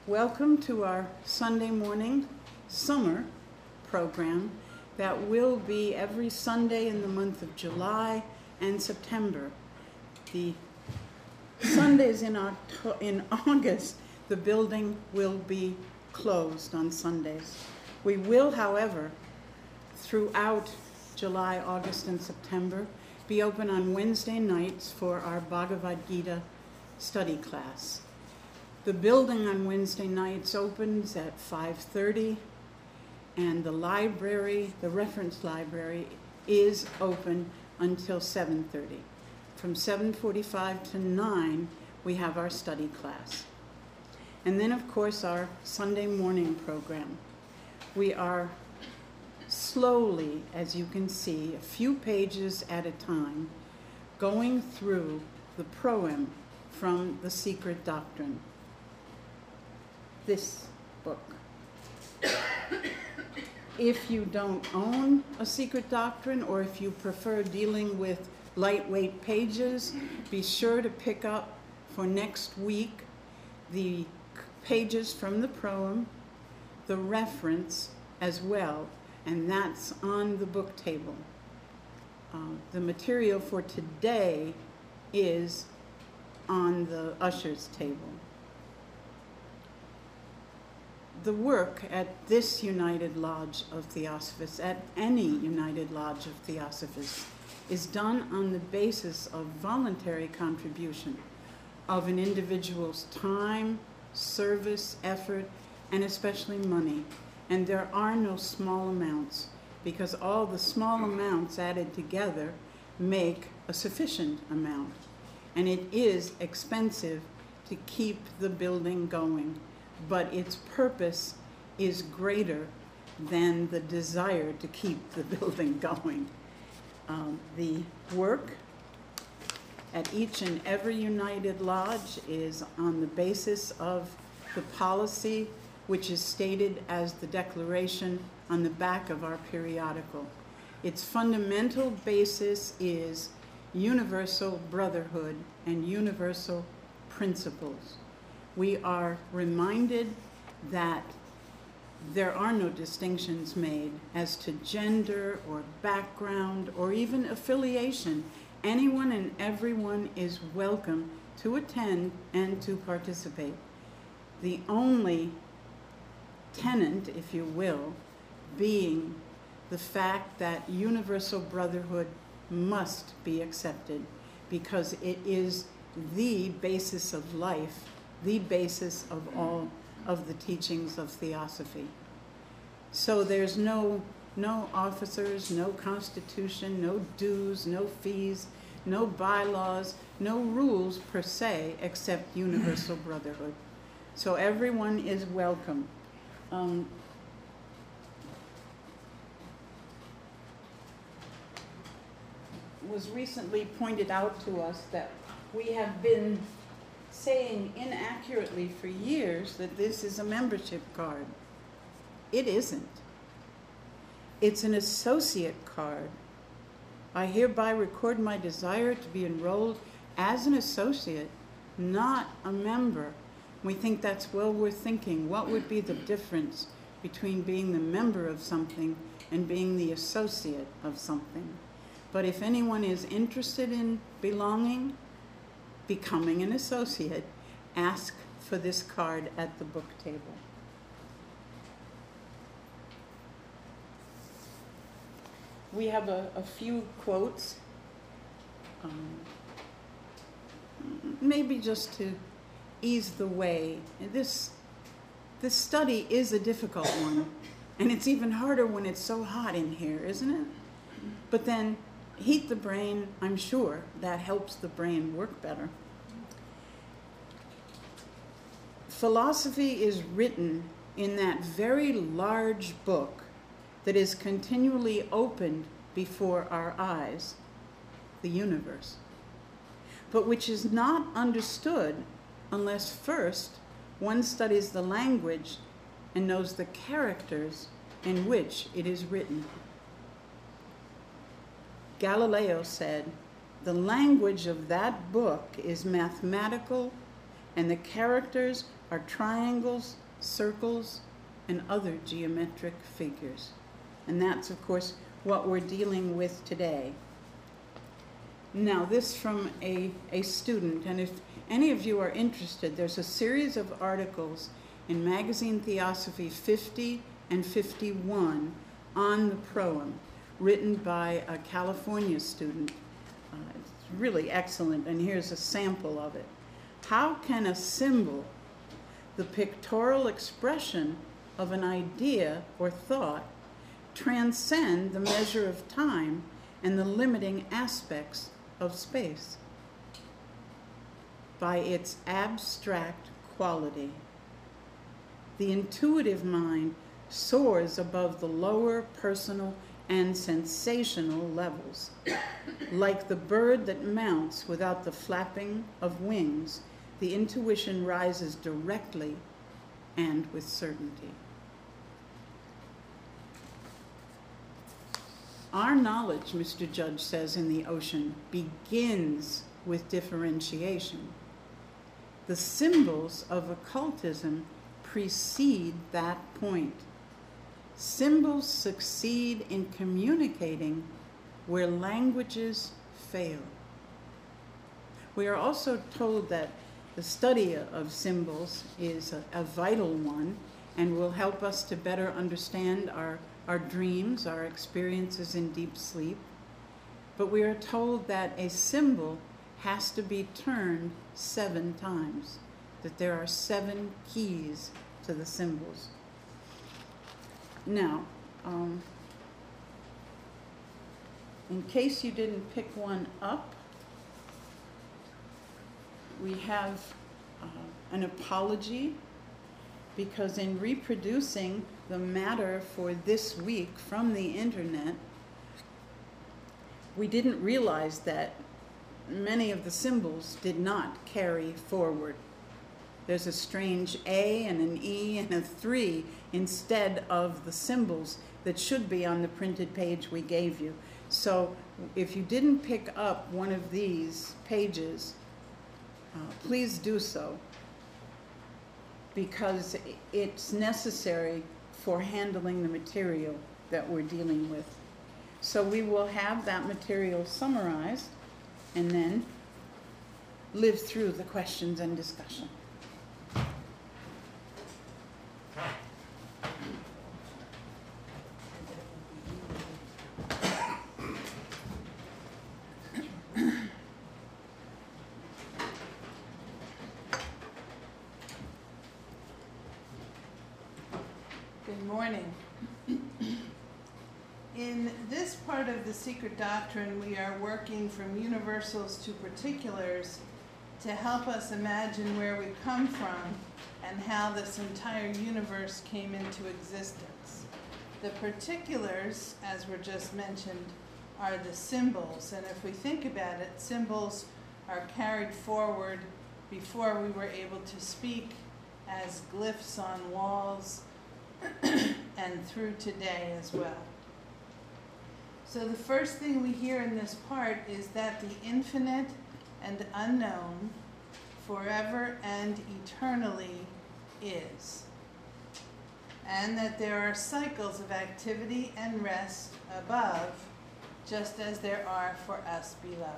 Welcome to our Sunday morning summer program that will be every Sunday in the month of July and September. The Sundays in August, the building will be closed on Sundays. We will, however, throughout July, August, and September, be open on Wednesday nights for our Bhagavad Gita study class. The building on Wednesday nights opens at 5:30, and the library, the reference library, is open until 7:30. From 7:45 to 9, we have our study class. And then, of course, our Sunday morning program. We are slowly, as you can see, a few pages at a time, going through the proem from The Secret Doctrine. This book. If you don't own A Secret Doctrine, or if you prefer dealing with lightweight pages, be sure to pick up for next week the pages from the proem, the reference as well, and that's on the book table. The material for today is on the usher's table. The work at this United Lodge of Theosophists, at any United Lodge of Theosophists, is done on the basis of voluntary contribution of an individual's time, service, effort, and especially money. And there are no small amounts, because all the small amounts added together make a sufficient amount. And it is expensive to keep the building going, but its purpose is greater than the desire to keep the building going. The work at each and every United Lodge is on the basis of the policy which is stated as the declaration on the back of our periodical. Its fundamental basis is universal brotherhood and universal principles. We are reminded that there are no distinctions made as to gender or background or even affiliation. Anyone and everyone is welcome to attend and to participate. The only tenet, if you will, being the fact that universal brotherhood must be accepted, because it is the basis of life, the basis of all of the teachings of Theosophy. So there's no officers, no constitution, no dues, no fees, no bylaws, no rules per se, except universal brotherhood. So everyone is welcome. Was recently pointed out to us that we have been saying inaccurately for years that this is a membership card. It isn't. It's an associate card. I hereby record my desire to be enrolled as an associate, not a member. We think that's well worth thinking. What would be the difference between being the member of something and being the associate of something? But if anyone is interested in becoming an associate, ask for this card at the book table. We have a few quotes, maybe just to ease the way. This study is a difficult one, and it's even harder when it's so hot in here, isn't it? But then heat the brain, I'm sure that helps the brain work better. Philosophy is written in that very large book that is continually opened before our eyes, the universe, but which is not understood unless first one studies the language and knows the characters in which it is written. Galileo said, "The language of that book is mathematical and the characters are triangles, circles, and other geometric figures. And that's, of course, what we're dealing with today. Now, this from a student, and if any of you are interested, there's a series of articles in Magazine Theosophy 50 and 51 on the proem, written by a California student. It's really excellent, and here's a sample of it. How can a symbol, the pictorial expression of an idea or thought, transcend the measure of time and the limiting aspects of space? By its abstract quality. The intuitive mind soars above the lower personal and sensational levels. Like the bird that mounts without the flapping of wings, the intuition rises directly and with certainty. Our knowledge, Mr. Judge says in The Ocean, begins with differentiation. The symbols of occultism precede that point. Symbols succeed in communicating where languages fail. We are also told that the study of symbols is a vital one and will help us to better understand our dreams, our experiences in deep sleep. But we are told that a symbol has to be turned 7 times, that there are 7 keys to the symbols. Now, in case you didn't pick one up, we have an apology, because in reproducing the matter for this week from the internet, we didn't realize that many of the symbols did not carry forward. There's a strange A and an E and a 3 instead of the symbols that should be on the printed page we gave you. So if you didn't pick up one of these pages, please do so, because it's necessary for handling the material that we're dealing with. So we will have that material summarized and then live through the questions and discussion. Good morning. In this part of the Secret Doctrine, we are working from universals to particulars to help us imagine where we come from and how this entire universe came into existence. The particulars, as were just mentioned, are the symbols, and if we think about it, symbols are carried forward before we were able to speak as glyphs on walls and through today as well. So the first thing we hear in this part is that the infinite and unknown, forever and eternally, is. And that there are cycles of activity and rest above, just as there are for us below.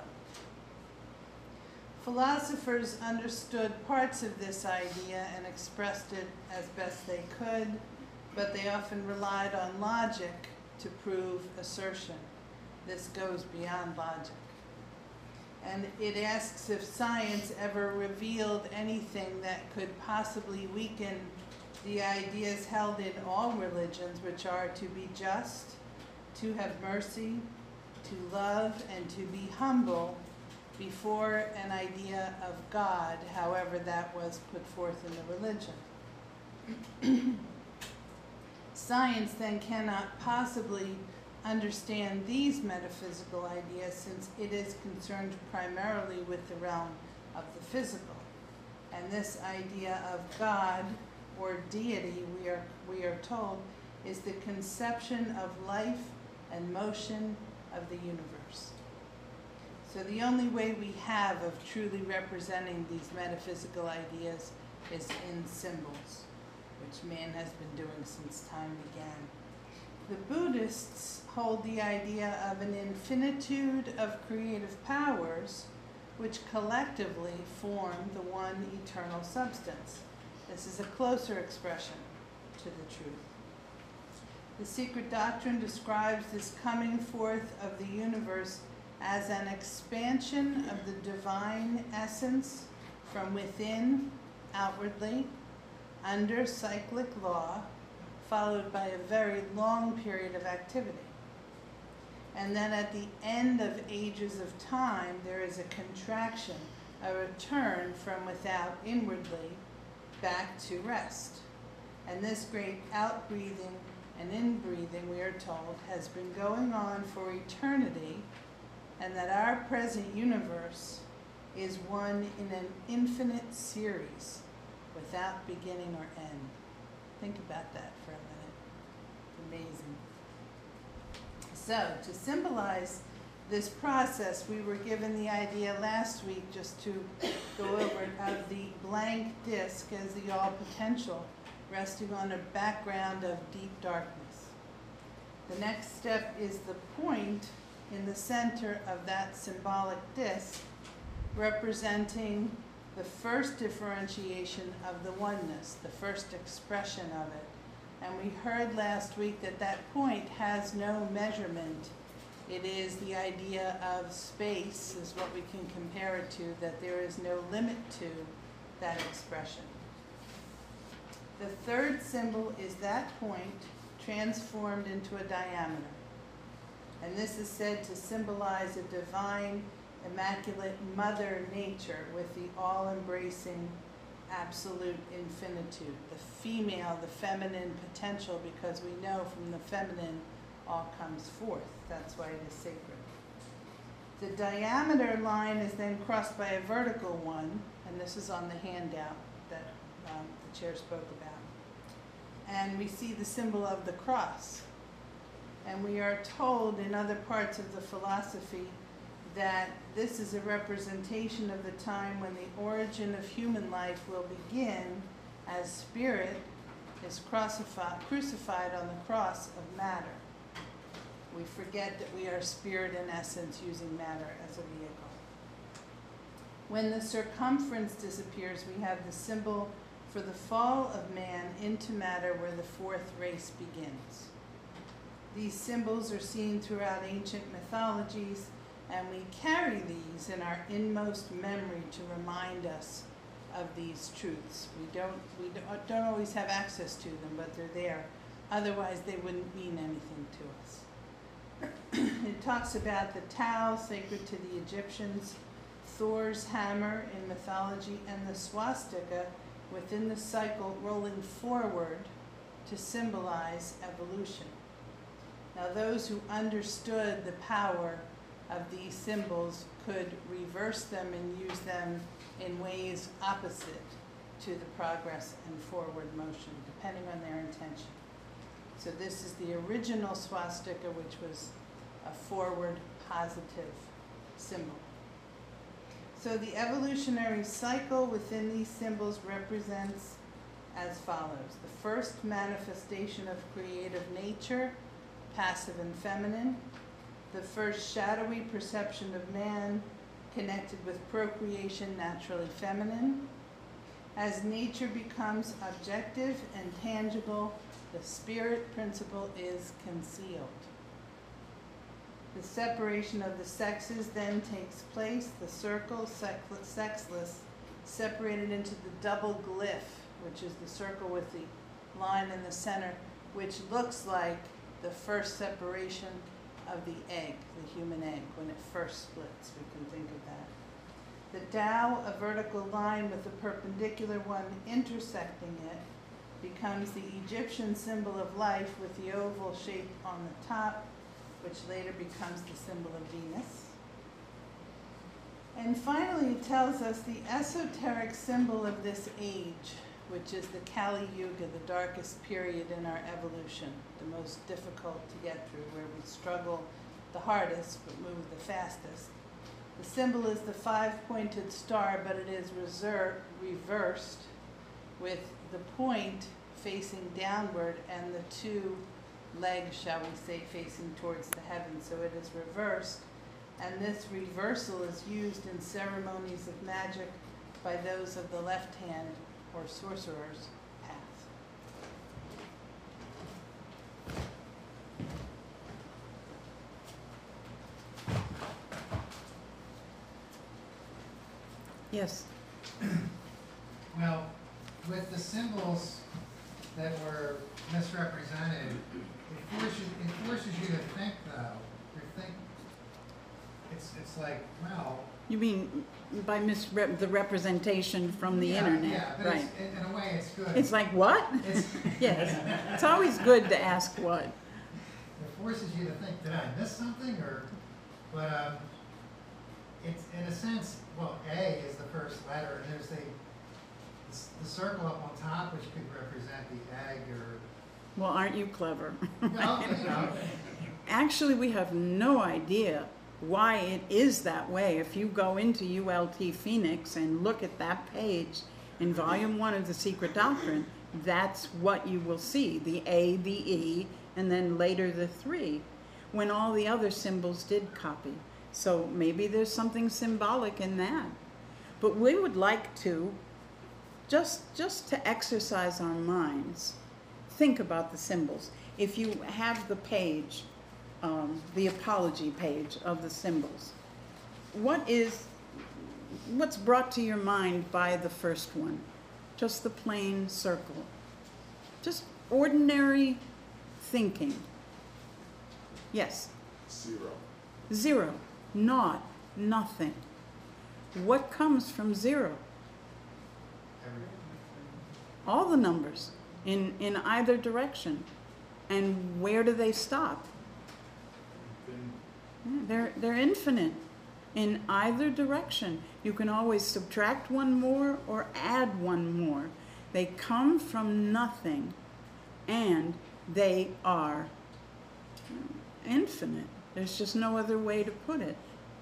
Philosophers understood parts of this idea and expressed it as best they could, but they often relied on logic to prove assertion. This goes beyond logic. And it asks if science ever revealed anything that could possibly weaken the ideas held in all religions, which are to be just, to have mercy, to love, and to be humble before an idea of God, however that was put forth in the religion. Science then cannot possibly understand these metaphysical ideas, since it is concerned primarily with the realm of the physical. And this idea of God or deity, we are told, is the conception of life and motion of the universe. So the only way we have of truly representing these metaphysical ideas is in symbols, which man has been doing since time began. The Buddhists hold the idea of an infinitude of creative powers which collectively form the one eternal substance. This is a closer expression to the truth. The Secret Doctrine describes this coming forth of the universe as an expansion of the divine essence from within outwardly under cyclic law, followed by a very long period of activity. And then at the end of ages of time, there is a contraction, a return from without inwardly back to rest. And this great outbreathing and inbreathing, we are told, has been going on for eternity, and that our present universe is one in an infinite series without beginning or end. Think about that for a minute. Amazing. So, to symbolize this process, we were given the idea last week, just to go over it, of the blank disk as the all-potential, resting on a background of deep darkness. The next step is the point in the center of that symbolic disk, representing the first differentiation of the oneness, the first expression of it. And we heard last week that that point has no measurement. It is the idea of space, is what we can compare it to, that there is no limit to that expression. The third symbol is that point transformed into a diameter. And this is said to symbolize a divine, immaculate mother nature with the all-embracing absolute infinitude. The female, the feminine potential, because we know from the feminine all comes forth. That's why it is sacred. The diameter line is then crossed by a vertical one, and this is on the handout that the chair spoke about. And we see the symbol of the cross. And we are told in other parts of the philosophy that this is a representation of the time when the origin of human life will begin as spirit is crucified on the cross of matter. We forget that we are spirit in essence, using matter as a vehicle. When the circumference disappears, we have the symbol for the fall of man into matter, where the fourth race begins. These symbols are seen throughout ancient mythologies, and we carry these in our inmost memory to remind us of these truths. We don't always have access to them, but they're there. Otherwise, they wouldn't mean anything to us. It talks about the Tau, sacred to the Egyptians, Thor's hammer in mythology, and the swastika within the cycle rolling forward to symbolize evolution. Now, those who understood the power of these symbols could reverse them and use them in ways opposite to the progress and forward motion, depending on their intention. So this is the original swastika, which was a forward positive symbol. So the evolutionary cycle within these symbols represents as follows. The first manifestation of creative nature, passive and feminine. The first shadowy perception of man, connected with procreation, naturally feminine. As nature becomes objective and tangible, the spirit principle is concealed. The separation of the sexes then takes place, the circle, sexless, separated into the double glyph, which is the circle with the line in the center, which looks like the first separation of the egg, the human egg, when it first splits. We can think of that. The Tao, a vertical line with a perpendicular one intersecting it, becomes the Egyptian symbol of life with the oval shape on the top, which later becomes the symbol of Venus. And finally, it tells us the esoteric symbol of this age, which is the Kali Yuga, the darkest period in our evolution, the most difficult to get through, where we struggle the hardest but move the fastest. The symbol is the five-pointed star, but it is reversed with the point facing downward and the two legs, shall we say, facing towards the heavens. So it is reversed. And this reversal is used in ceremonies of magic by those of the left hand or sorcerer's path. Yes. Well, with the symbols that were misrepresented, it forces you to think, though. It's like, well. You mean by the representation from the internet, Yeah, but right? in a way, it's good. It's like, what? It's, Yes. It's always good to ask what. It forces you to think, did I miss something? But it's, in a sense, well, A is the first letter, and there's the circle up on top, which could represent the egg or. Well, aren't you clever? Well, you know. Actually, we have no idea why it is that way. If you go into ULT Phoenix and look at that page in Volume 1 of The Secret Doctrine, that's what you will see, the A, the E, and then later the 3, when all the other symbols did copy. So maybe there's something symbolic in that. But we would like to, just to exercise our minds, think about the symbols. If you have the page, the apology page of the symbols, what's brought to your mind by the first one? Just the plain circle. Just ordinary thinking. Yes? 0. 0. Naught. Nothing. What comes from 0? All the numbers in either direction. And where do they stop? They're infinite in either direction. You can always subtract one more or add one more. They come from nothing, and they are infinite. There's just no other way to put it.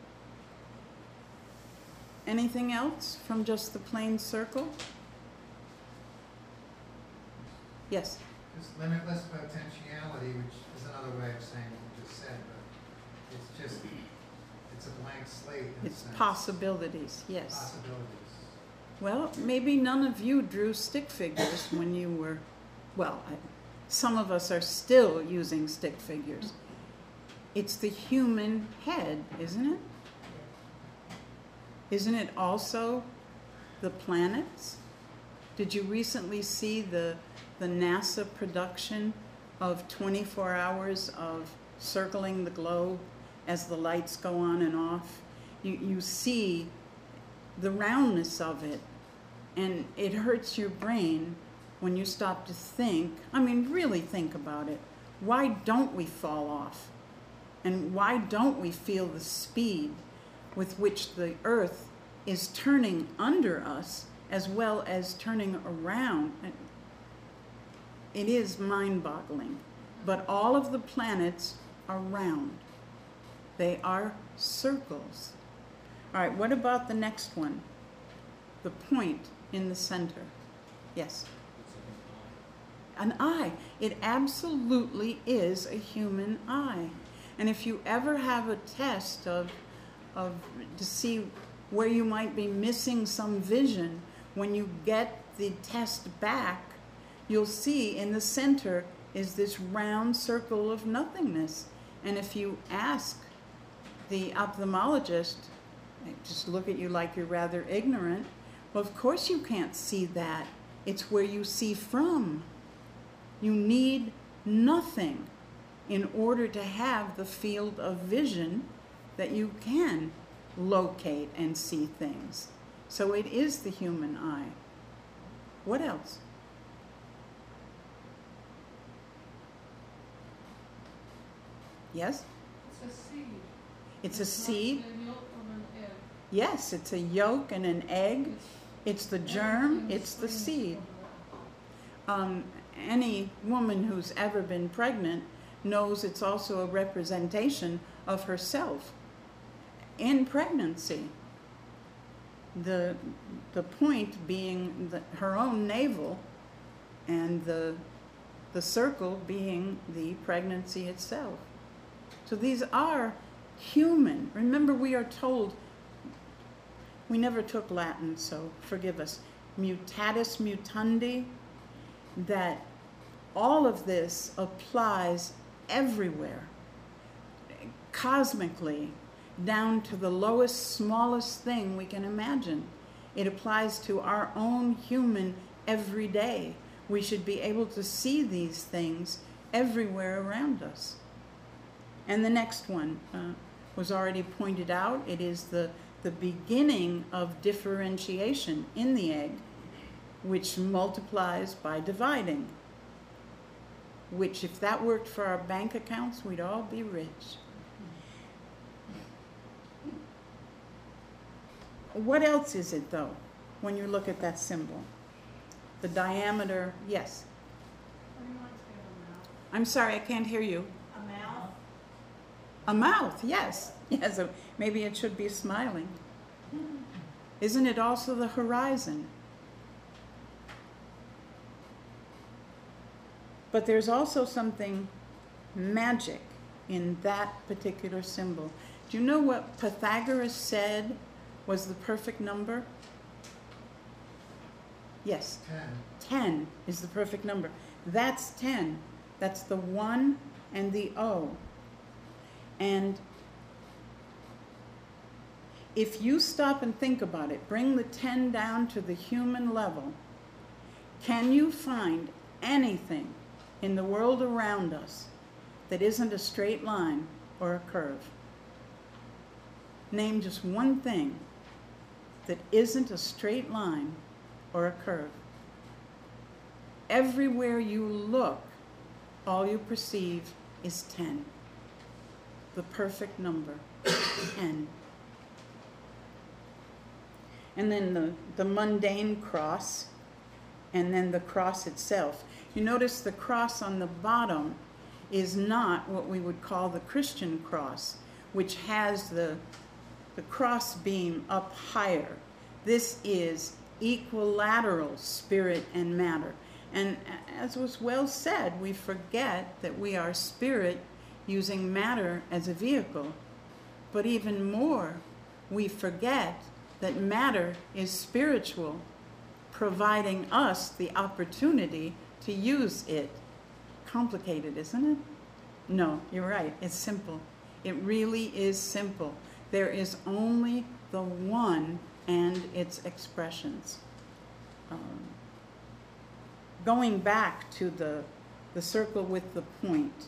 Anything else from just the plain circle? Yes? Just limitless potentiality, which is another way of saying what you just said, but it's a blank slate. It's possibilities, yes. Possibilities. Well, maybe none of you drew stick figures when you were, some of us are still using stick figures. It's the human head, isn't it? Isn't it also the planets? Did you recently see the NASA production of 24 hours of circling the globe as the lights go on and off? You see the roundness of it, and it hurts your brain when you stop to think. I mean, really think about it. Why don't we fall off? And why don't we feel the speed with which the Earth is turning under us as well as turning around? It is mind-boggling. But all of the planets are round. They are circles. All right, what about the next one? The point in the center. Yes? An eye. It absolutely is a human eye. And if you ever have a test to see where you might be missing some vision, when you get the test back, you'll see in the center is this round circle of nothingness. And if you ask the ophthalmologist, they just look at you like you're rather ignorant. Well, of course you can't see that. It's where you see from. You need nothing in order to have the field of vision that you can locate and see things. So it is the human eye. What else? Yes? It's a seed. It's a seed. Not the yolk of an egg. Yes, it's a yolk and an egg. It's the germ. It's the seed. Any woman who's ever been pregnant knows it's also a representation of herself. in pregnancy. The point being her own navel, and the circle being the pregnancy itself. So these are human. Remember, we are told, we never took Latin, so forgive us, mutatis mutandi, that all of this applies everywhere, cosmically, down to the lowest, smallest thing we can imagine. It applies to our own human everyday. We should be able to see these things everywhere around us. And the next one was already pointed out. It is the beginning of differentiation in the egg, which multiplies by dividing, which if that worked for our bank accounts, we'd all be rich. What else is it, though, when you look at that symbol? The diameter, yes. Reminds me of a mouth. I'm sorry, I can't hear you. A mouth? A mouth, yes. Yes, maybe it should be smiling. Isn't it also the horizon? But there's also something magic in that particular symbol. Do you know what Pythagoras said was the perfect number? Yes. 10. 10 is the perfect number. That's 10. That's the 1 and the O. And if you stop and think about it, bring the 10 down to the human level, can you find anything in the world around us that isn't a straight line or a curve? Name just one thing that isn't a straight line or a curve. Everywhere you look, all you perceive is 10. The perfect number, 10. And then the mundane cross, and then the cross itself. You notice the cross on the bottom is not what we would call the Christian cross, which has the cross beam up higher. This is equilateral spirit and matter. And as was well said, we forget that we are spirit using matter as a vehicle. But even more, we forget that matter is spiritual, providing us the opportunity to use it. Complicated, isn't it? No, you're right. It's simple. It really is simple. There is only the one and its expressions. Going back to the circle with the point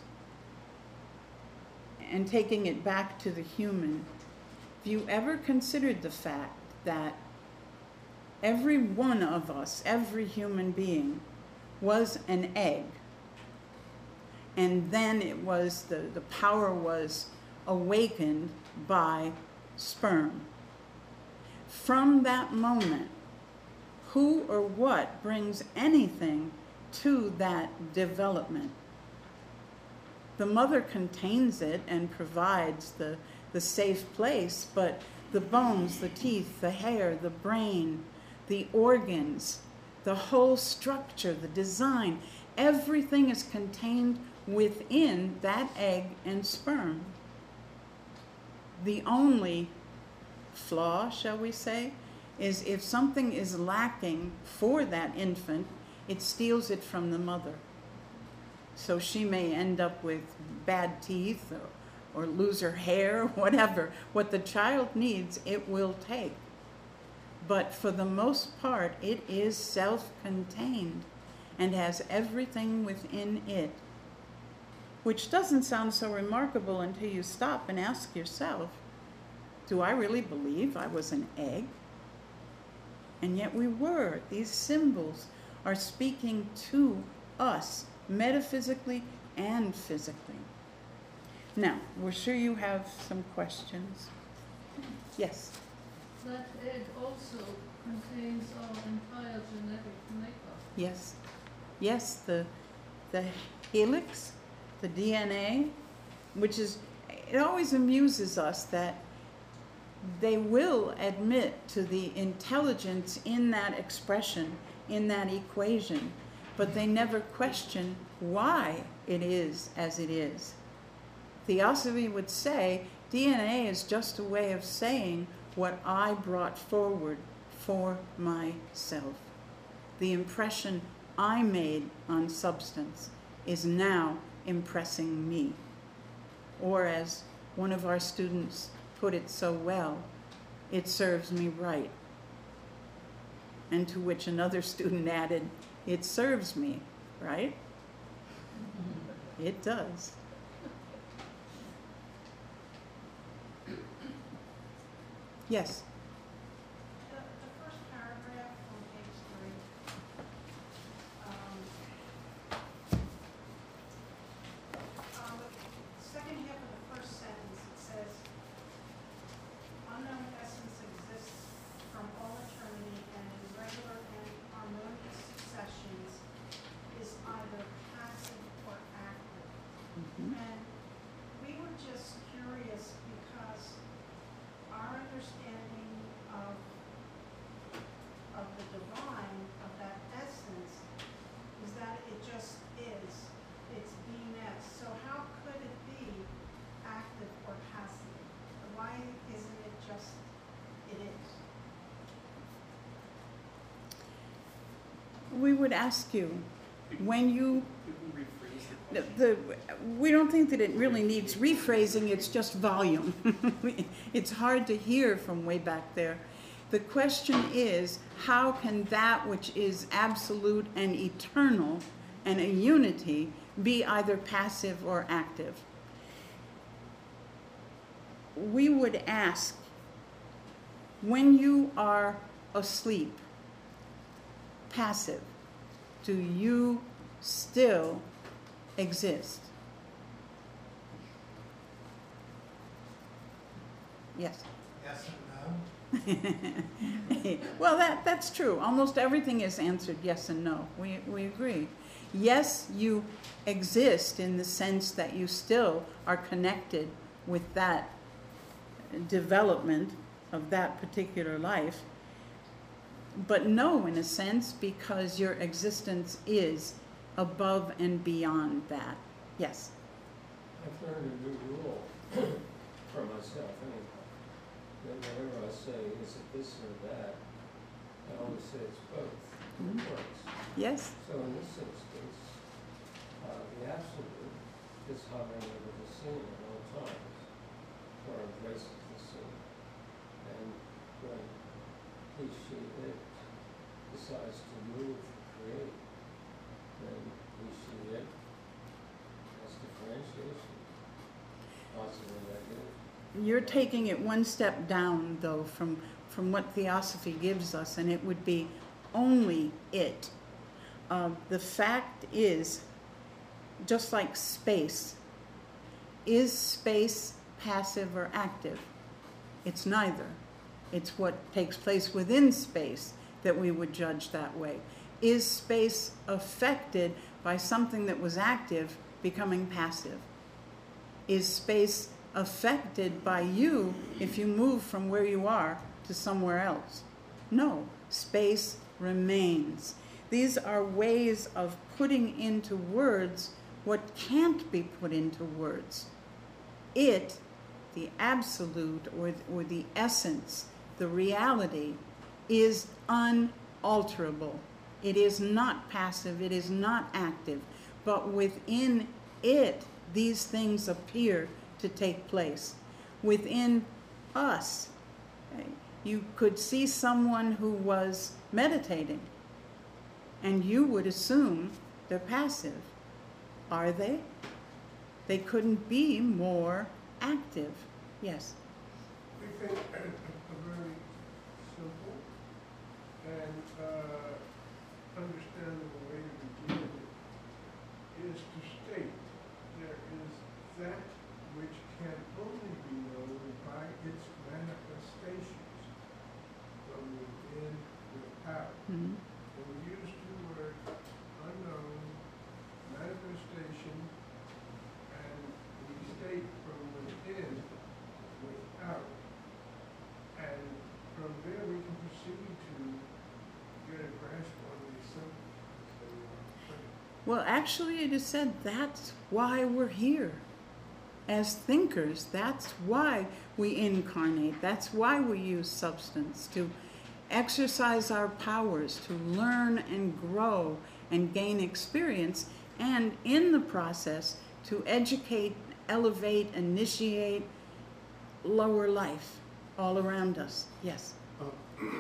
and taking it back to the human, have you ever considered the fact that every one of us, every human being, was an egg, and then it was the power was awakened by sperm? From that moment, who or what brings anything to that development? The mother contains it and provides the safe place, but the bones, the teeth, the hair, the brain, the organs, the whole structure, the design, everything is contained within that egg and sperm. The only flaw, shall we say, is if something is lacking for that infant, it steals it from the mother. So she may end up with bad teeth or lose her hair, whatever. What the child needs, it will take. But for the most part, it is self-contained and has everything within it, which doesn't sound so remarkable until you stop and ask yourself, do I really believe I was an egg? And yet we were. These symbols are speaking to us, metaphysically and physically. Now, we're sure you have some questions. Yes? That egg also contains our entire genetic makeup. Yes. Yes, the helix, the DNA, which is, it always amuses us that they will admit to the intelligence in that expression, in that equation, but they never question why it is as it is. Theosophy would say DNA is just a way of saying what I brought forward for myself. The impression I made on substance is now impressing me. Or as one of our students put it so well, it serves me right. And to which another student added, it serves me, right? It does. Yes. The first paragraph on page 3, the second half of the first sentence, it says, unknown essence exists from all eternity and in regular and harmonious successions is either passive or active. Mhm. And we were just curious because our understanding of the divine, of that essence, is that it just is. It's beingness. So how could it be active or passive? Why isn't it just it is? We would ask you, when you, Could we rephrase the question? we don't think that it really needs rephrasing, it's just volume. It's hard to hear from way back there. The question is, how can that which is absolute and eternal and a unity be either passive or active? We would ask, when you are asleep, passive, do you still exist? Yes. Yes and no. Well, that's true. Almost everything is answered yes and no. We agree. Yes, you exist in the sense that you still are connected with that development of that particular life. But no, in a sense, because your existence is above and beyond that. Yes. I've learned a new rule for myself anyhow. That whenever I say, is it this or that, I always say it's both. Mhm. It works. Yes. So in this instance, the absolute is hovering over the scene at all times, or embraces the scene. And when he, she, it decides to move, create, then he, she, it has differentiation, positive and negative. You're taking it one step down, though, from what Theosophy gives us, and it would be only it. The fact is, just like space, is space passive or active? It's neither. It's what takes place within space that we would judge that way. Is space affected by something that was active becoming passive? Is space affected by you if you move from where you are to somewhere else? No, space remains. These are ways of putting into words what can't be put into words. It, the absolute or the essence, the reality, is unalterable. It is not passive, it is not active, but within it, these things appear to take place. Within us, okay, you could see someone who was meditating, and you would assume they're passive. Are they? They couldn't be more active. Yes. We think a very simple and understandable way to begin is to state there is that which can only be known by its manifestations from within without. Mhm. And we use two words, unknown, manifestation, and we state from within without. Well, actually, it is said that's why we're here. As thinkers, that's why we incarnate. That's why we use substance, to exercise our powers, to learn and grow and gain experience, and in the process, to educate, elevate, initiate, lower life all around us. Yes. And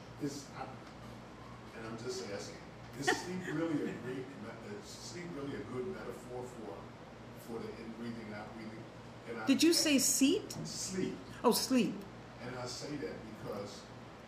I'm just asking, is sleep really a good metaphor for the in-breathing, out-breathing? And Did you say seat? Sleep. Oh, sleep. And I say that because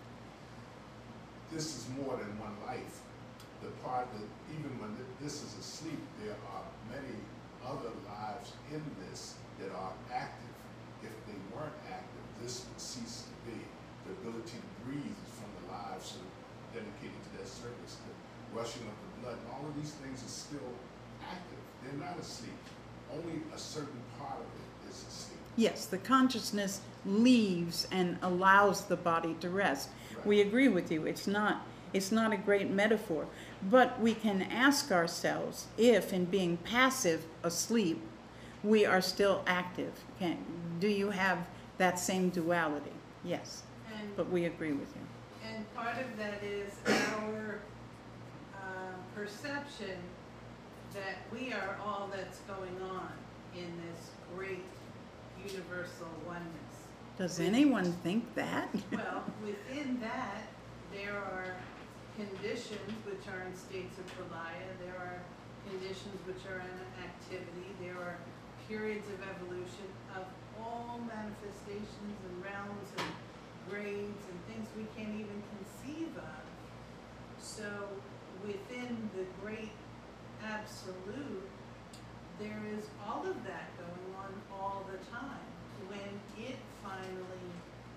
this is more than one life. The part that even when this is asleep, there are many other lives in this that are active. If they weren't active, this would cease to be. The ability to breathe is from the lives dedicated to that service. The rushing of the blood, and all of these things are still active. They're not asleep. Only a certain part of it is asleep. Yes, the consciousness leaves and allows the body to rest. Right. We agree with you. It's not a great metaphor. But we can ask ourselves if, in being passive asleep, we are still active. Do you have that same duality? Yes, And, but we agree with you. and part of that is our perception that we are all that's going on in this great universal oneness. Does anyone think that? Well, within that, there are conditions which are in states of pralaya, there are conditions which are in activity, there are periods of evolution of all manifestations and realms and grades and things we can't even conceive of. So within the great absolute, there is all of that going on all the time. When it finally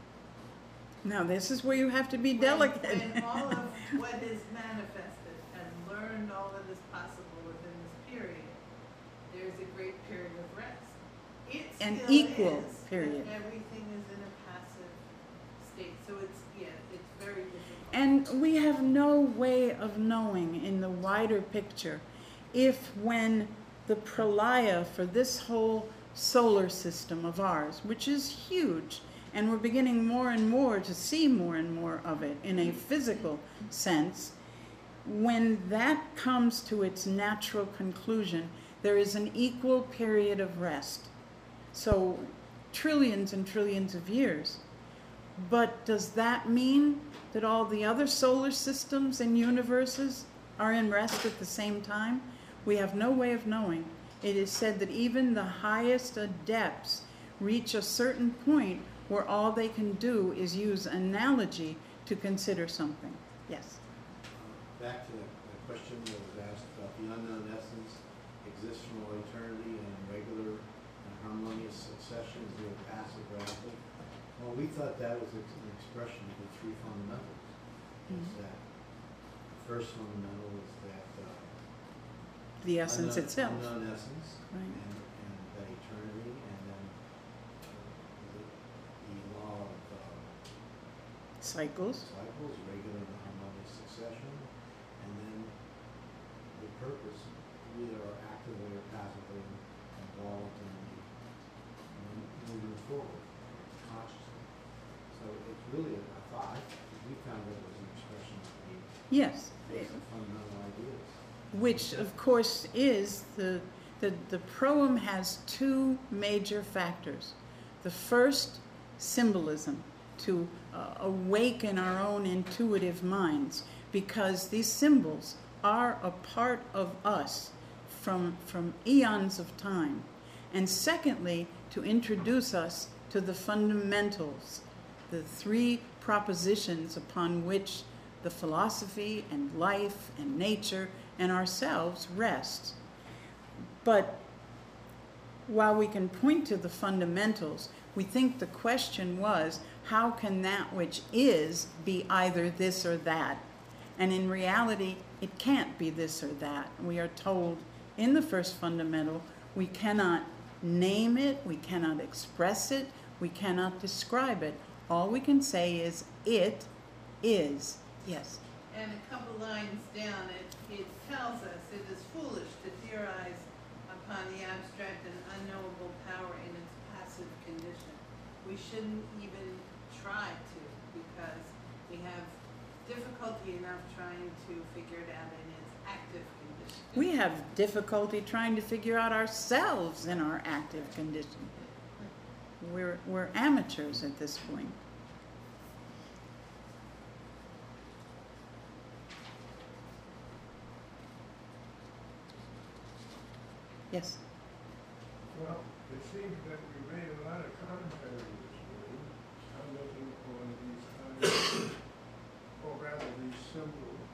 Now, this is where you have to be delicate. When all of what is manifested has learned all that is possible within this period, there's a great period of rest. It An still equal is, but period. everything is in a passive state, so it's very difficult. And we have no way of knowing in the wider picture if when the pralaya for this whole solar system of ours, which is huge, and we're beginning more and more to see more and more of it in a physical sense, when that comes to its natural conclusion, there is an equal period of rest. So trillions and trillions of years. But does that mean that all the other solar systems and universes are in rest at the same time? We have no way of knowing. It is said that even the highest adepts reach a certain point where all they can do is use analogy to consider something. Yes. Back to the question that was asked about the unknown essence exists from all eternity and regular and harmonious succession is the passive or active. Well, we thought that was an expression of the three fundamentals. Is that the first fundamental is that The essence itself. unknown essence, Right. and that eternity, and then the law of Cycles. cycles, regular and harmonious succession, and then the purpose, either are actively or passively involved in the moving forward consciously. So it's really a thought. We found it was an expression of the Yes. basic fundamental ideas. Which, of course, is the proem has two major factors. The first, symbolism, to awaken our own intuitive minds, because these symbols are a part of us from eons of time. And secondly, to introduce us to the fundamentals, the three propositions upon which the philosophy and life and nature and ourselves rest. But while we can point to the fundamentals, we think the question was, how can that which is be either this or that? And in reality, it can't be this or that. We are told in the first fundamental, we cannot name it, we cannot express it, we cannot describe it. All we can say is, it is. Yes. And a couple lines down, it tells us it is foolish to theorize upon the abstract and unknowable power in its passive condition. We shouldn't even try to, because we have difficulty enough trying to figure it out in its active condition. We have difficulty trying to figure out ourselves in our active condition. We're amateurs at this point. Yes. Well, it seems that we made a lot of commentary this morning. I'm looking on these items, or rather these symbols,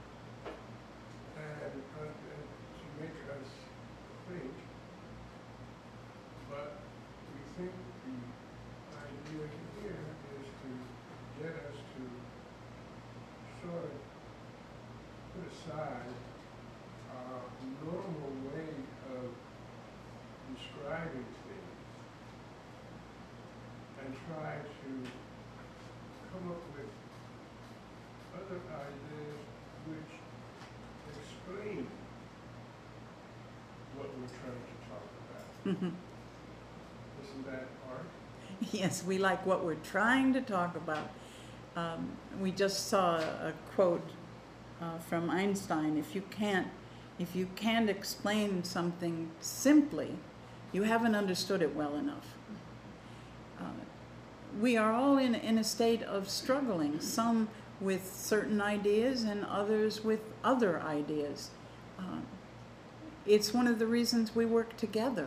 and to make us think. But we think the idea here is to get us to sort of put aside our normal way of describing things and try to come up with other ideas which explain what we're trying to talk about. Mhm. Isn't that art? Yes, we like what we're trying to talk about. We just saw a quote from Einstein: if you can't explain something simply, you haven't understood it well enough. We are all in a state of struggling, some with certain ideas and others with other ideas. It's one of the reasons we work together.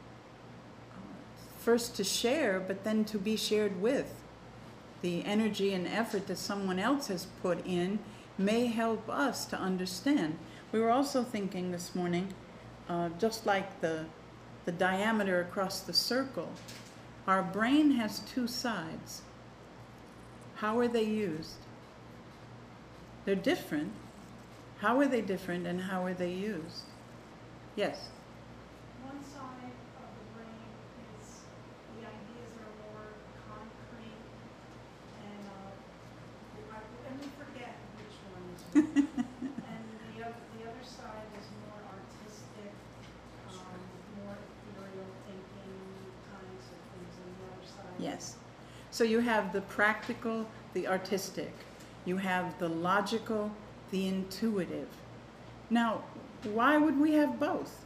First to share, but then to be shared with. The energy and effort that someone else has put in may help us to understand. We were also thinking this morning, just like the diameter across the circle, our brain has two sides. How are they used? They're different. How are they different and how are they used? Yes? One side of the brain is the ideas are more concrete and we forget which one is which. And the other side is more artistic, more ethereal thinking kinds of things on the other side. Yes. So you have the practical, the artistic. You have the logical, the intuitive. Now, why would we have both?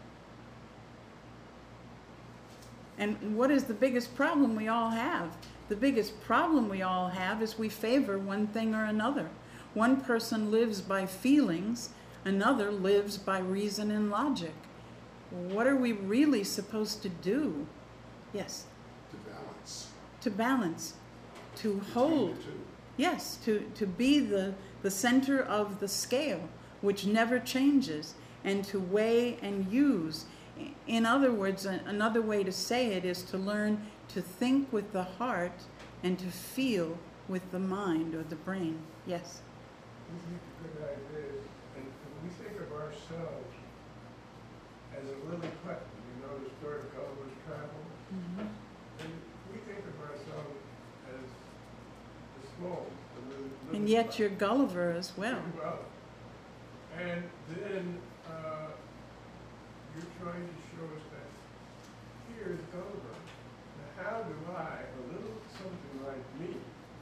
And what is the biggest problem we all have? The biggest problem we all have is we favor one thing or another. One person lives by feelings, another lives by reason and logic. What are we really supposed to do? Yes? To balance. To balance, to hold. Between the two. Yes, to be the center of the scale, which never changes, and to weigh and use. In other words, another way to say it is to learn to think with the heart and to feel with the mind or the brain. Yes? This is a good idea, and we think of ourselves as a lily Putnam, you know the story of Gulliver's Travels? Mm-hmm. And we think of ourselves as the small, the lily And yet Putnam. you're Gulliver as well. Well, and then you're trying to show us that here is Gulliver. Now how do I, a little something like me,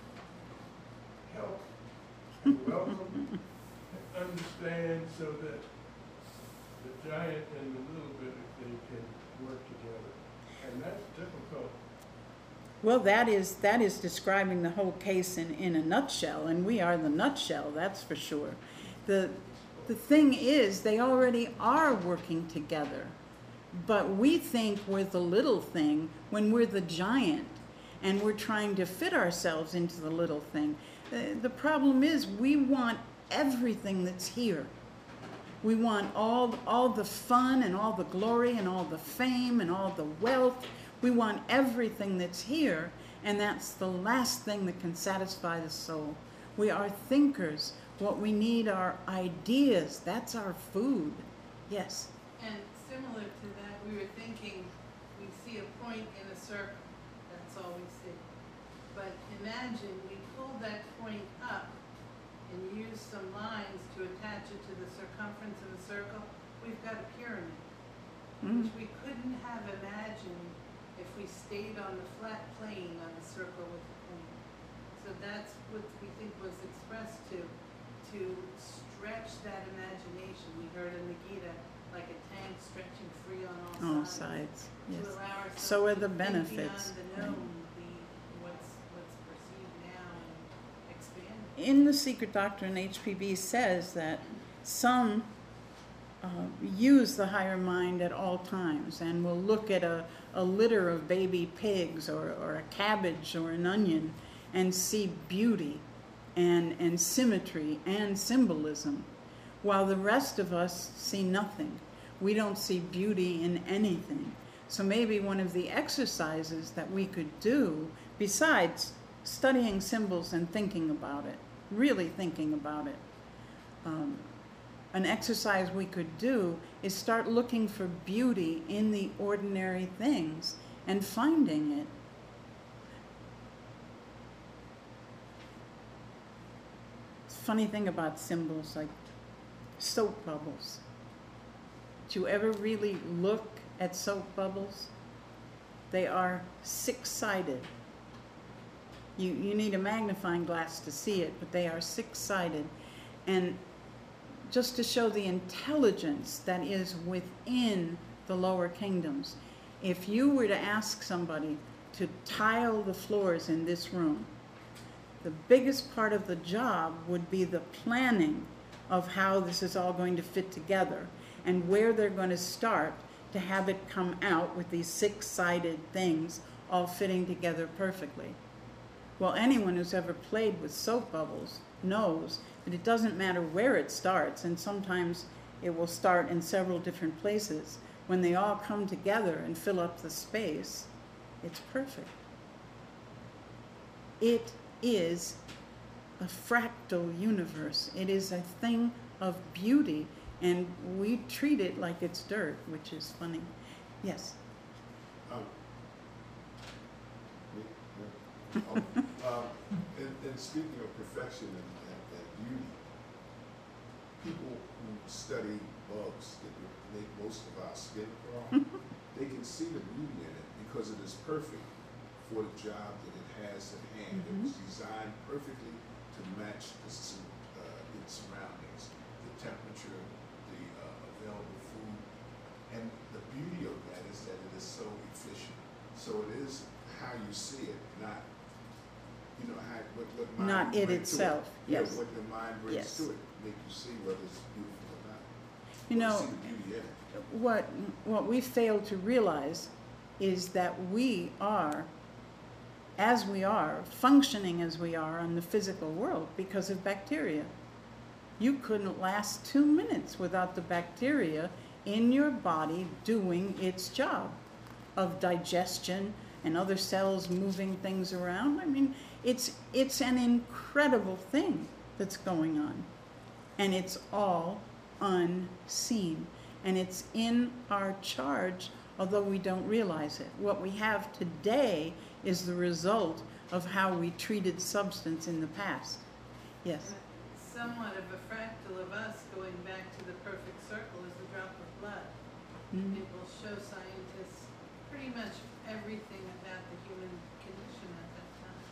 help and welcome and understand so that the giant and the little bit of thing can work together? And that's difficult. Well, that is describing the whole case in a nutshell, and we are the nutshell, that's for sure. The thing is, they already are working together, but we think we're the little thing when we're the giant, and we're trying to fit ourselves into the little thing. The problem is we want everything that's here. We want all the fun and all the glory and all the fame and all the wealth. We want everything that's here, and that's the last thing that can satisfy the soul. We are thinkers. What we need are ideas. That's our food. Yes? And similar to that, we were thinking, we see a point in a circle, that's all we see. But imagine we pull that point up and use some lines to attach it to the circumference of a circle, we've got a pyramid, Mm. which we couldn't have imagined if we stayed on the flat plane on the circle with the plane. So that's what we think was expressed to stretch that imagination. We heard in the Gita, like a tank stretching free on all All sides. sides, yes. To allow ourselves So are to the think benefits, beyond the right. known, what's perceived now and expand. In The Secret Doctrine, HPB says that some use the higher mind at all times and will look at a litter of baby pigs or a cabbage or an onion and see beauty and symmetry and symbolism, while the rest of us see nothing. We don't see beauty in anything. So maybe one of the exercises that we could do, besides studying symbols and thinking about it, really thinking about it, an exercise we could do is start looking for beauty in the ordinary things and finding it. Funny thing about symbols, like soap bubbles. Do you ever really look at soap bubbles? They are six-sided. You need a magnifying glass to see it, but they are six-sided. And just to show the intelligence that is within the lower kingdoms, if you were to ask somebody to tile the floors in this room, the biggest part of the job would be the planning of how this is all going to fit together and where they're going to start to have it come out with these six-sided things all fitting together perfectly. Well, anyone who's ever played with soap bubbles knows that it doesn't matter where it starts, and sometimes it will start in several different places. When they all come together and fill up the space, it's perfect. It is a fractal universe. It is a thing of beauty, and we treat it like it's dirt, which is funny. Yes? And speaking of perfection and beauty, people who study bugs that make most of our skin crawl, they can see the beauty in it because it is perfect for the job that it has at hand. It was designed perfectly to match its surroundings, the temperature, the available food, and the beauty of that is that it is so efficient. So it is how you see it, not what mind Not it brings to itself, Yeah, yes. what the mind brings Yes. to it, make you see whether it's beautiful or not. You know, see the beauty in it. what we fail to realize is that we are, as we are, functioning as we are on the physical world because of bacteria. You couldn't last 2 minutes without the bacteria in your body doing its job of digestion and other cells moving things around. I mean, it's an incredible thing that's going on. And it's all unseen. And it's in our charge, although we don't realize it. What we have today is the result of how we treated substance in the past. Yes? Somewhat of a fractal of us going back to the perfect circle is the drop of blood. Mhm. It will show scientists pretty much everything about the human condition at that time.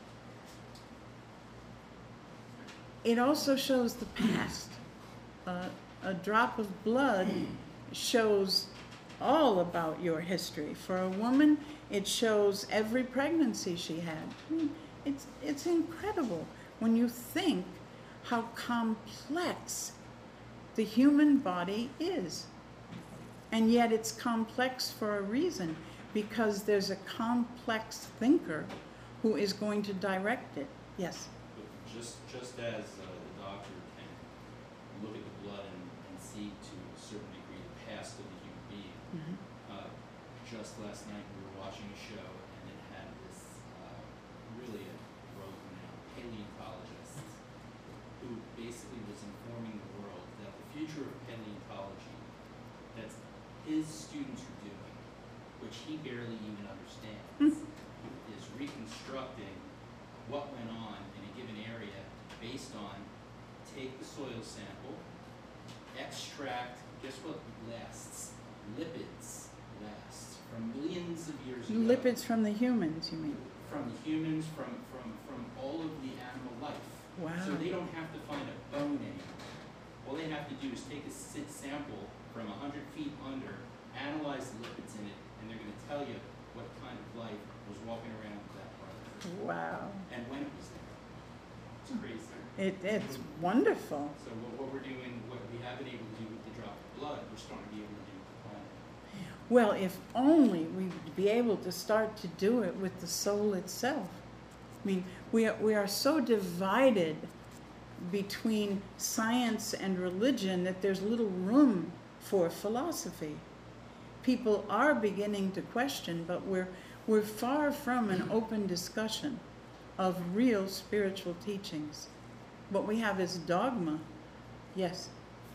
It also shows the past. A drop of blood shows all about your history. For a woman, it shows every pregnancy she had. I mean, it's incredible when you think how complex the human body is. And yet it's complex for a reason, because there's a complex thinker who is going to direct it. Yes? Just as the doctor can look at the blood and see to a certain degree the past of the human being, just last night we were watching a show and it had this really world-renowned paleontologist who basically was informing the world that the future of paleontology that his students are doing, which he barely even understands, is reconstructing what went on in a given area based on take the soil sample, extract, guess what lasts? Lipids last from millions of years ago. Lipids from the humans, you mean? From the humans, from all of the animal life. Wow. So they don't have to find a bone anymore. All they have to do is take a sample from 100 feet under, analyze the lipids in it, and they're going to tell you what kind of life was walking around that part of the earth. Wow. And when it was there. It's crazy. It's wonderful. So what we're doing, what we have been able to do with the drop of blood, we're starting to be able to do with the planet. Well, if only we would be able to start to do it with the soul itself. I mean, we are so divided between science and religion that there's little room for philosophy. People are beginning to question, but we're far from an open discussion of real spiritual teachings. What we have is dogma. Yes.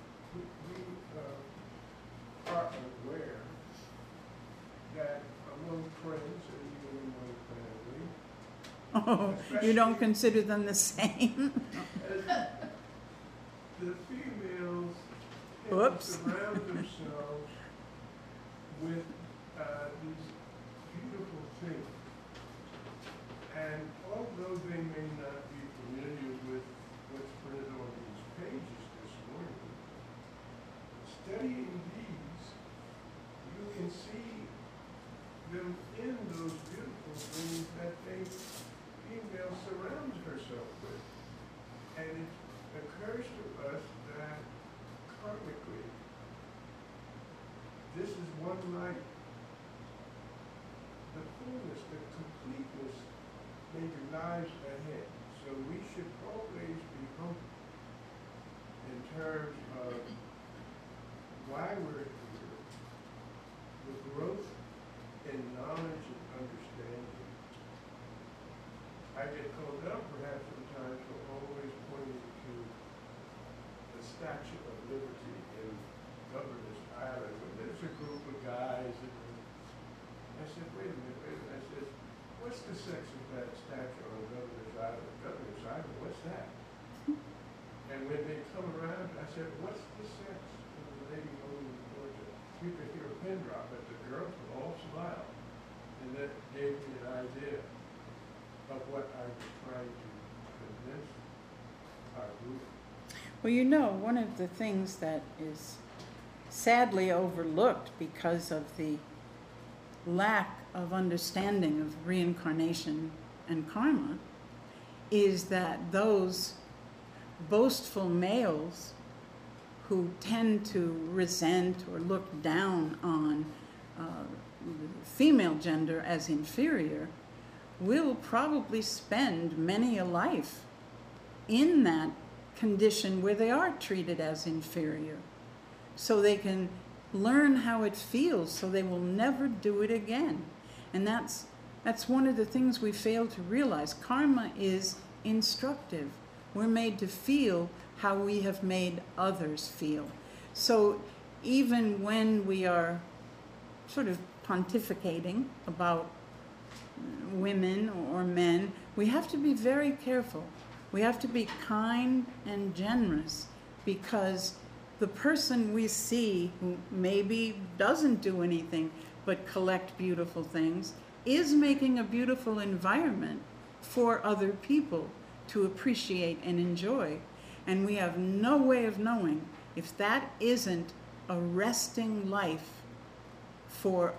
We are aware that among friends and even among family, Oh, you don't consider them the same? the females tend to Whoops. surround themselves with these beautiful things. And although they may not be familiar with what's printed on these pages this morning, studying these, you can see them in those beautiful things that a female surrounds herself with. And it occurs to us that karmically, this is one life. The fullness, the completeness maybe lies ahead. So we should always be humble in terms of why we're here, the growth in knowledge and understanding. I get called out perhaps sometimes for always pointing to the Statue of Liberty in Governor's Island, when there's a group of guys and I said, wait a minute. I said, what's the sex of that statue on Governor's Island? Governor's Island, what's that? And when they come around, I said, what's the sex of the lady holding the torch? You could hear a pin drop, but the girls would all smile. And that gave me an idea of what I was trying to convince our group. Well, you know, one of the things that is sadly overlooked because of the lack of understanding of reincarnation and karma is that those boastful males who tend to resent or look down on the female gender as inferior will probably spend many a life in that condition where they are treated as inferior, so they can learn how it feels, so they will never do it again. And that's one of the things we fail to realize. Karma is instructive. We're made to feel how we have made others feel. So even when we are sort of pontificating about women or men, we have to be very careful. We have to be kind and generous, because the person we see who maybe doesn't do anything but collect beautiful things is making a beautiful environment for other people to appreciate and enjoy. And we have no way of knowing if that isn't a resting life for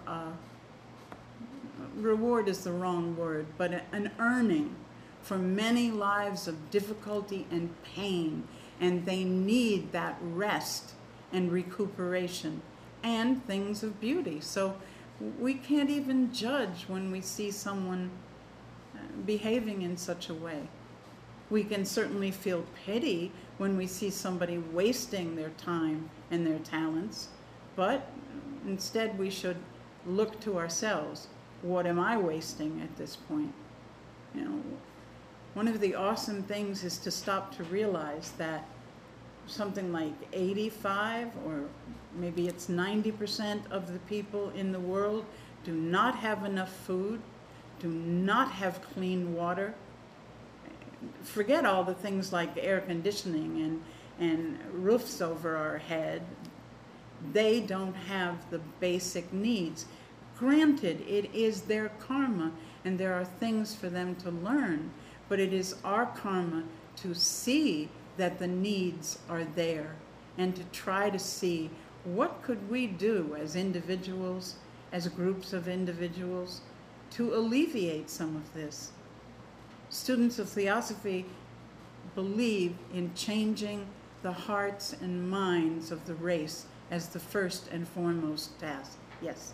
reward is the wrong word, but an earning for many lives of difficulty and pain, and they need that rest and recuperation and things of beauty. So we can't even judge when we see someone behaving in such a way. We can certainly feel pity when we see somebody wasting their time and their talents, but instead we should look to ourselves. What am I wasting at this point? You know, one of the awesome things is to stop to realize that something like 85 or maybe it's 90% of the people in the world do not have enough food, do not have clean water. forget all the things like air conditioning and roofs over our head. They don't have the basic needs. Granted, it is their karma, and there are things for them to learn, but it is our karma to see that the needs are there, and to try to see what could we do as individuals, as groups of individuals, to alleviate some of this. Students of Theosophy believe in changing the hearts and minds of the race as the first and foremost task. Yes?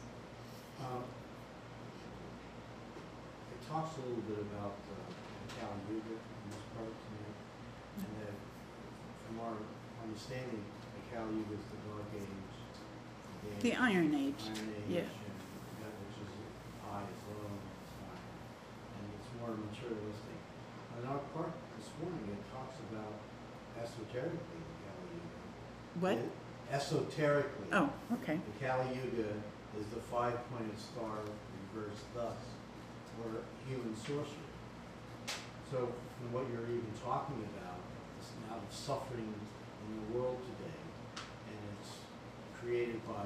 It talks a little bit about Kali Yuga in this part tonight, and that from our understanding, the Kali Yuga is the Dark Age, The Iron Age. Iron Age, Yeah. and that which is high is low in the sky, and it's more materialistic. In our part this morning, it talks about esoterically the Kali Yuga. What? Esoterically. Oh, okay. The Kali Yuga is the five-pointed star reversed thus, or human sorcery. So from what you're even talking about, this amount of suffering in the world today, and it's created by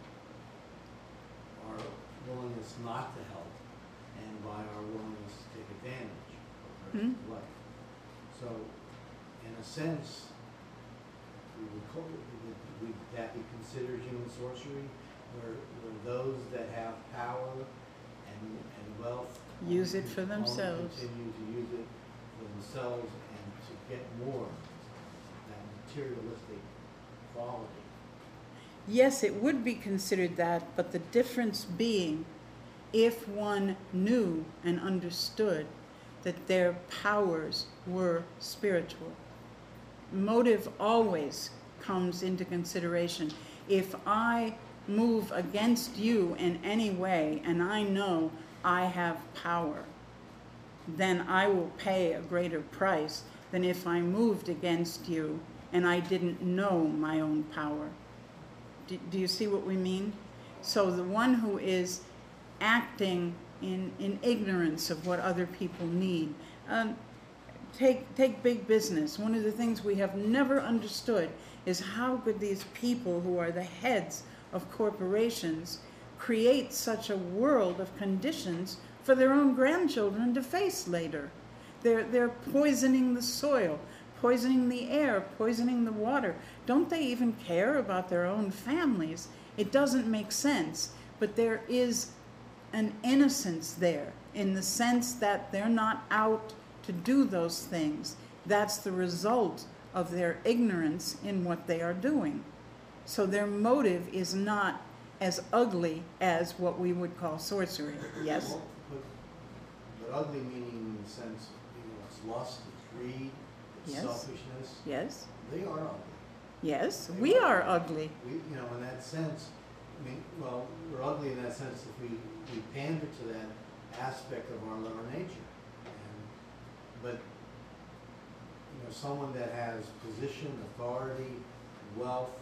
our willingness not to help and by our willingness to take advantage of our life. So in a sense, would that be considered human sorcery, where those that have power and wealth Use it for only themselves. continue to use it for themselves and to get more that materialistic quality? Yes, it would be considered that, but the difference being, if one knew and understood that their powers were spiritual. Motive always comes into consideration. If I move against you in any way and I know I have power, then I will pay a greater price than if I moved against you and I didn't know my own power. Do you see what we mean? So the one who is acting in ignorance of what other people need. Take big business. One of the things we have never understood is how could these people who are the heads of corporations create such a world of conditions for their own grandchildren to face later. They're poisoning the soil, poisoning the air, poisoning the water. Don't they even care about their own families? It doesn't make sense, but there is an innocence there in the sense that they're not out to do those things. That's the result of their ignorance in what they are doing. So their motive is not as ugly as what we would call sorcery. Yes? Well, but ugly meaning in the sense, it's lust, it's greed, it's Yes. selfishness. Yes? They are ugly. Yes, we are ugly. We, in that sense, well, we're ugly in that sense if we pander to that aspect of our lower nature. But someone that has position, authority, wealth,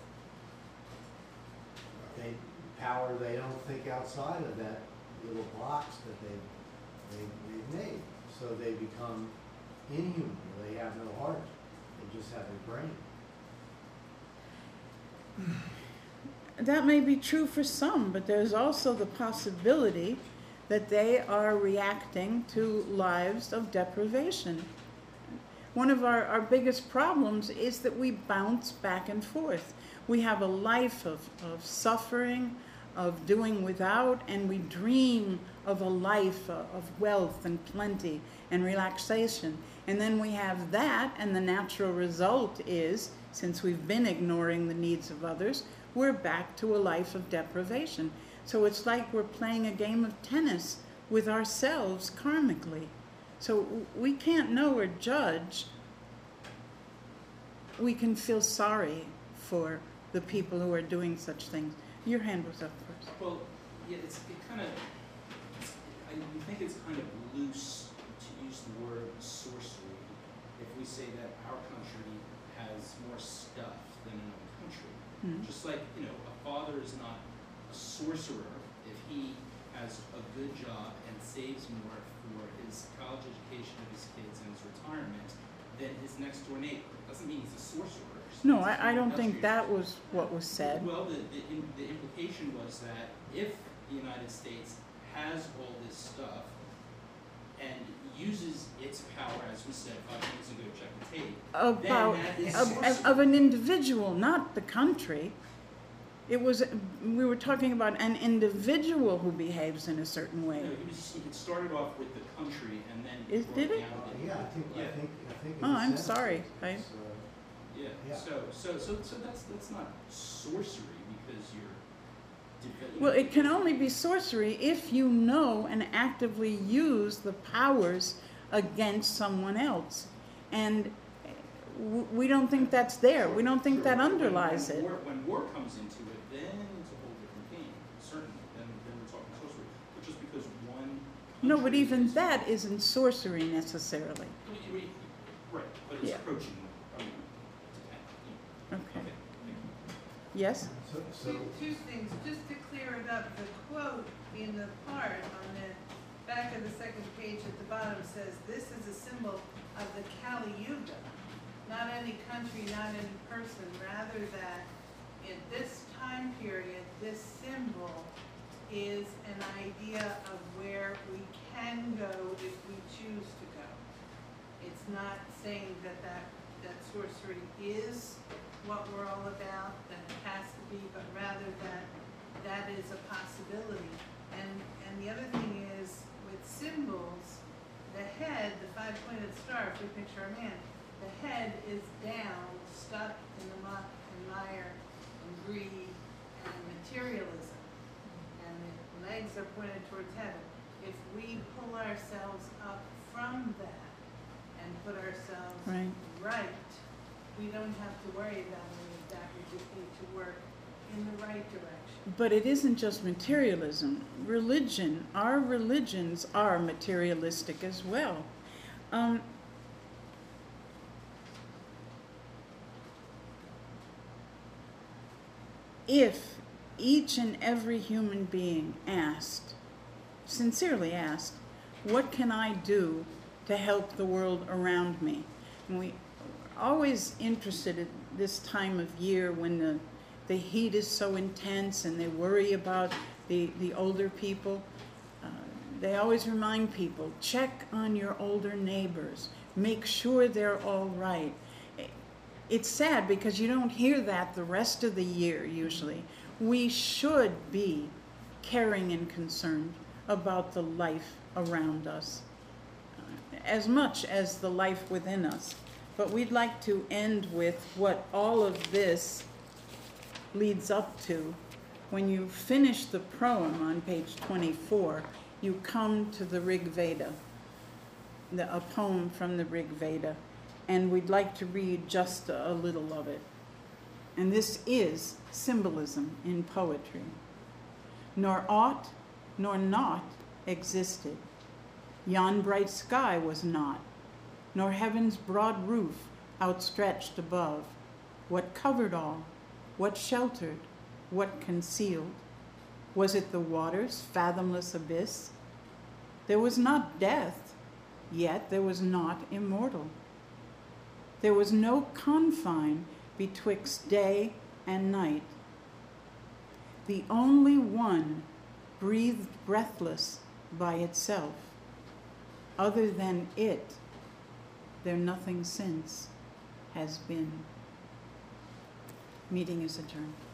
power, they don't think outside of that little box that they've made. So they become inhuman. They have no heart. They just have a brain. That may be true for some, but there's also the possibility that they are reacting to lives of deprivation. One of our biggest problems is that we bounce back and forth. We have a life of suffering, of doing without, and we dream of a life of wealth and plenty and relaxation. And then we have that, and the natural result is, since we've been ignoring the needs of others, we're back to a life of deprivation. So it's like we're playing a game of tennis with ourselves karmically. So we can't know or judge. We can feel sorry for the people who are doing such things. Your hand was up first. Well, yeah, you think it's kind of loose to use the word sorcery if we say that our country has more stuff than another country. Mm-hmm. Just like, a father is not a sorcerer if he has a good job and saves more for his college education of his kids and his retirement than his next door neighbor. Doesn't mean he's a sorcerer. No, I don't think that was what was said. Well, the implication was that if the United States has all this stuff and uses its power, as we said 5 minutes ago, check the tape, About, then that is of sorcery. an individual, not the country. It was, we were talking about an individual who behaves in a certain way. No, it started off with the country and then Did it? broke down to- Yeah, I think, Yeah. I think. Oh, I'm sorry. It's, Yeah, Yeah. so that's not sorcery because you're. Well, it can only be sorcery if you know and actively use the powers against someone else. And we don't think that's there. We don't think that underlies it. When war comes into it, then it's a whole different game, certainly. Then we're talking sorcery. But just because one. No, but country even is- that isn't sorcery necessarily. Right, but it's Yeah. approaching. I mean, it's Okay. okay. Yes? So, Two things, just to clear it up, the quote in the part on the back of the second page at the bottom says, "This is a symbol of the Kali Yuga." Not any country, not any person, rather that in this time period, this symbol is an idea of where we can go if we choose to go. It's not saying that sorcery is what we're all about, that it has to be, but rather that is a possibility. And the other thing is, with symbols, the head, the 5-pointed star, if we picture a man, the head is down, stuck in the muck and mire and greed and materialism. And the legs are pointed towards heaven. If we pull ourselves up from that and put ourselves right, we don't have to worry about any of that. We just need to work in the right direction. But it isn't just materialism. Religion, our religions are materialistic as well. If each and every human being asked, sincerely asked, what can I do to help the world around me? And we are always interested at this time of year when the heat is so intense and they worry about the older people. They always remind people, check on your older neighbors. Make sure they're all right. It's sad because you don't hear that the rest of the year usually. We should be caring and concerned about the life around us as much as the life within us. But we'd like to end with what all of this leads up to. When you finish the poem on page 24, you come to the Rig Veda, a poem from the Rig Veda. And we'd like to read just a little of it. And this is symbolism in poetry. Nor aught nor naught existed. Yon bright sky was not, nor heaven's broad roof outstretched above. What covered all? What sheltered? What concealed? Was it the water's fathomless abyss? There was not death, yet there was not immortal. There was no confine betwixt day and night. The only one breathed breathless by itself. Other than it, there nothing since has been. Meeting is adjourned.